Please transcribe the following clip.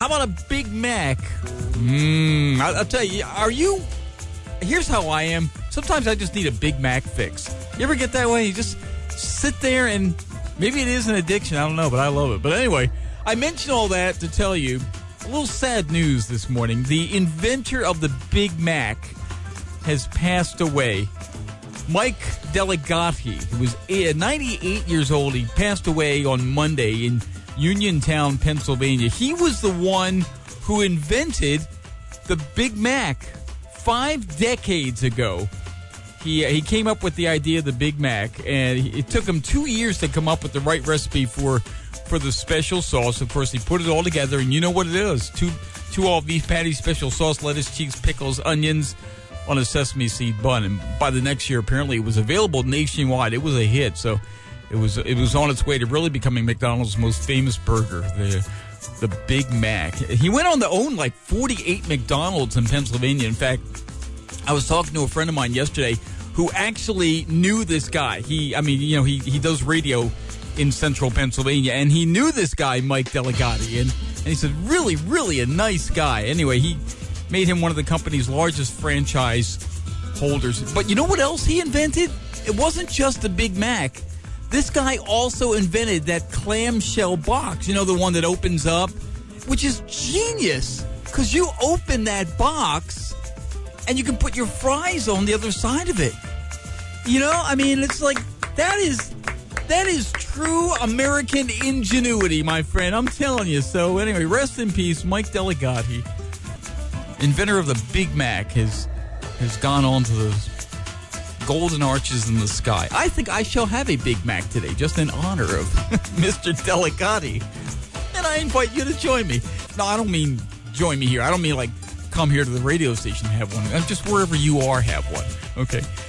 How about a Big Mac? I'll tell you, here's how I am. Sometimes I just need a Big Mac fix. You ever get that way? You just sit there and maybe it is an addiction. I don't know, but I love it. But anyway, I mention all that to tell you a little sad news this morning. The inventor of the Big Mac has passed away. Mike Delegati, who was 98 years old, he passed away on Monday in Uniontown, Pennsylvania. He was the one who invented the Big Mac 5 decades ago. He came up with the idea of the Big Mac, and it took him 2 years to come up with the right recipe for the special sauce. Of course, he put it all together, and you know what it is. Two all-beef patties, special sauce, lettuce, cheese, pickles, onions on a sesame seed bun. And by the next year, apparently, it was available nationwide. It was a hit, so it was on its way to really becoming McDonald's most famous burger, the Big Mac. He went on to own like 48 McDonald's in Pennsylvania. In fact, I was talking to a friend of mine yesterday who actually knew this guy. He does radio in central Pennsylvania, and he knew this guy, Mike Delegati, and he said, really, really a nice guy. Anyway, he made him one of the company's largest franchise holders. But you know what else he invented? It wasn't just the Big Mac. This guy also invented that clamshell box, the one that opens up, which is genius, because you open that box and you can put your fries on the other side of it. It's like, that is true American ingenuity, my friend. I'm telling you. So anyway, rest in peace, Mike Delegati, inventor of the Big Mac, has gone on to those golden arches in the sky. I think I shall have a Big Mac today, just in honor of Mr. Delegati. And I invite you to join me. No, I don't mean join me here. I don't mean like come here to the radio station and have one. Just wherever you are, have one. Okay.